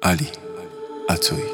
علی عطایی.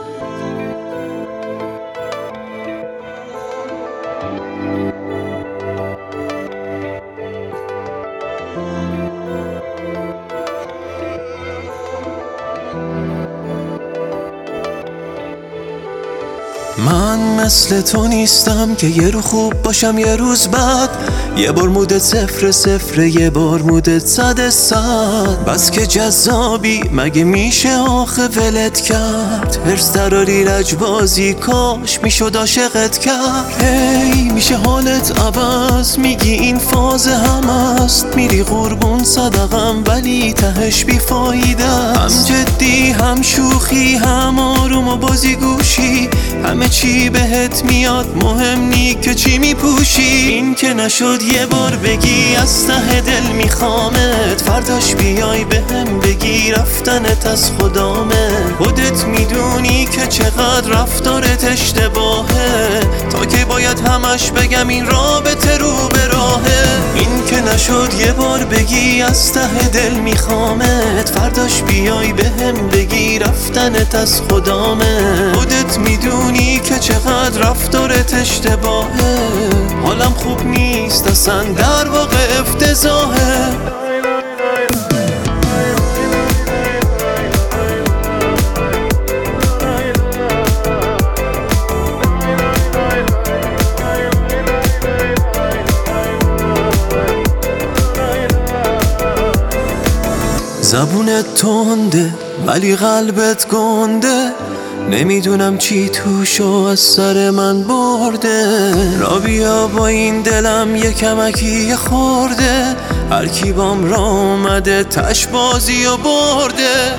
من مثل تو نیستم که یه رو خوب باشم یه روز بعد، یه بار مودت صفر صفر یه بار مودت 100. بس که جذابی مگه میشه آخه ولت کرد؟ هرس دراری لجبازی کاش میشد عاشقت کرد. هی میشه حالت عوض میگی این فاز هم است، میری قربون صدقم ولی تهش بیفایده است. هم جدی هم شوخی هم آروم و بازی گوشی، همه چی بهت میاد مهم نی که چی میپوشی. این که نشد یه بار بگی از ته دل میخوامت، فرداش بیای بهم بگی رفتنت از خدامه. خودت میدونی که چقدر رفتارت اشتباهه، تا که باید همش بگم این رابطه رو به راهه. این که نشد یه بار بگی از ته دل میخوامت، فرداش بیای بهم بگی رفتنت از خدامه. خودت میدونی که چقدر رفتارت اشتباهه، حالم خوب نیست اصلا در واقع افتضاحه. زبونت تنده ولی قلبت گنده، نمیدونم چی توشو از سر من برده. را بیا با این دلم یه کمکی خورده، هر کی بام را اومده تش بازی و برده.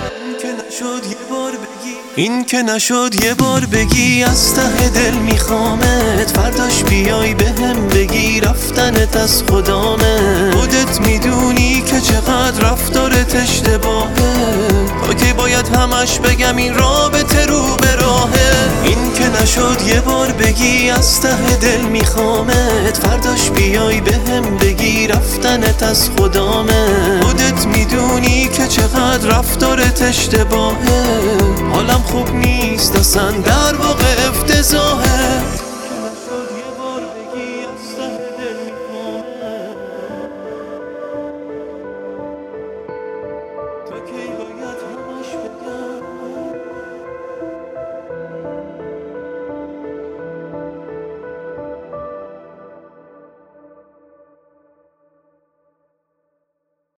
این که نشد یه بار بگی از ته دل میخوامت، فرداش بیای بهم بگی رفتنت از خدامه. خودت میدونی که چقدر رفتارت اشتباهه، تا که باید همش بگم این رابطه رو به راهه. این که نشد یه بار بگی از ته دل میخوامت، فرداش بیای بهم بگی رفتنت از خدامه. خودت میدونی که چقدر رفتارت اشتباهه، حالم خوب نیست اصلا در واقع افتضاحه.